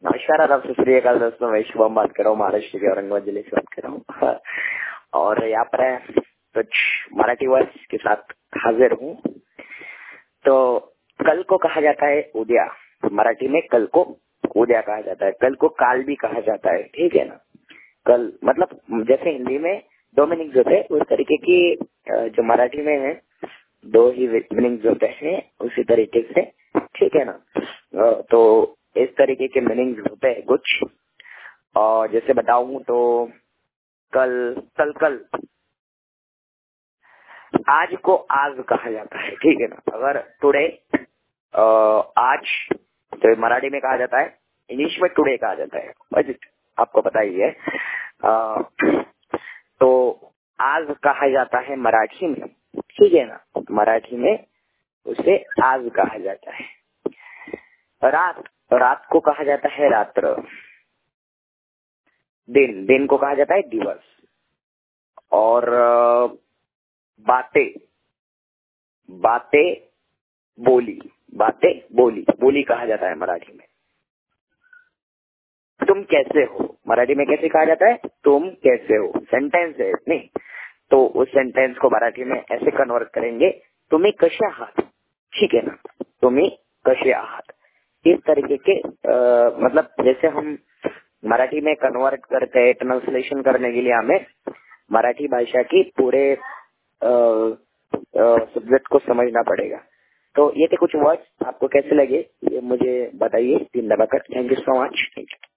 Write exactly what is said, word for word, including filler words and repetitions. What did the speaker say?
नमस्कार, आदाब, सत श्री अकाल दोस्तों। मैं शुभम बात कर रहा हूँ, महाराष्ट्र के औरंगाबाद जिले से बात कर रहा हूँ और यहाँ पर है कुछ मराठी वर्ड्स के साथ हाजिर हूँ। तो कल को कहा जाता है उद्या, मराठी में कल को उद्या कहा जाता है। कल को काल भी कहा जाता है, ठीक है ना। कल मतलब जैसे हिंदी में दो मीनिंग्स होते हैं, उस तरीके की जो मराठी में है दो ही मीनिंग्स होते हैं उसी तरीके से, ठीक है ना। तो इस तरीके के मीनिंग्स होते हैं कुछ, और जैसे बताऊं तो कल कल कल आज को आज कहा जाता है, ठीक है ना। अगर टुडे आज तो मराठी में कहा जाता है, इंग्लिश में टुडे कहा जाता है, बस आपको पता ही है। आ, तो आज कहा जाता है मराठी में, ठीक है ना। मराठी में उसे आज कहा जाता है। रात रात को कहा जाता है रात्र। दिन दिन को कहा जाता है दिवस। और बातें बातें बोली बातें बोली बोली कहा जाता है मराठी में। तुम कैसे हो, मराठी में कैसे कहा जाता है, तुम कैसे हो। सेंटेंस है नहीं, तो उस सेंटेंस को मराठी में ऐसे कन्वर्ट करेंगे, तुम्ही कसे आहात, ठीक है ना। तुम्ही कसे आहात, इस तरीके के आ, मतलब जैसे हम मराठी में कन्वर्ट करते हैं, ट्रांसलेशन करने के लिए हमें मराठी भाषा की पूरे सब्जेक्ट को समझना पड़ेगा। तो ये थे कुछ वर्ड्स, आपको कैसे लगे ये मुझे बताइए, तीन दबाकर। Thank you so much.